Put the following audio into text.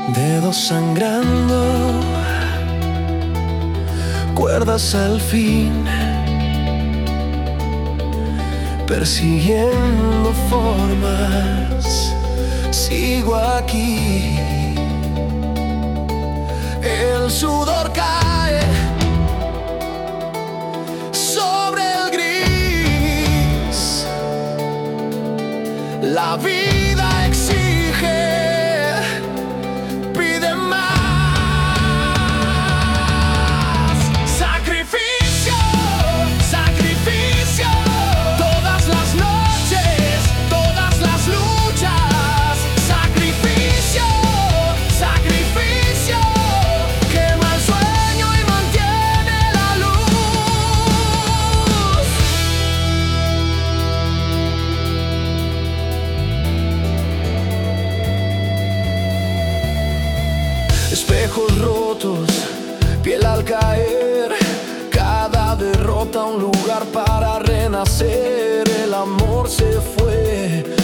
Dedos sangrando, cuerdas al fin, persiguiendo formas. Sigo aquí, el sudor cae sobre el gris. La vida exige, pide más. Sacrificio, sacrificio, todas las noches, todas las luchas. Sacrificio, sacrificio, quema el sueño y mantiene la luz. Espejos rotos, piel al caer, cada derrota un lugar para renacer. El amor se fue,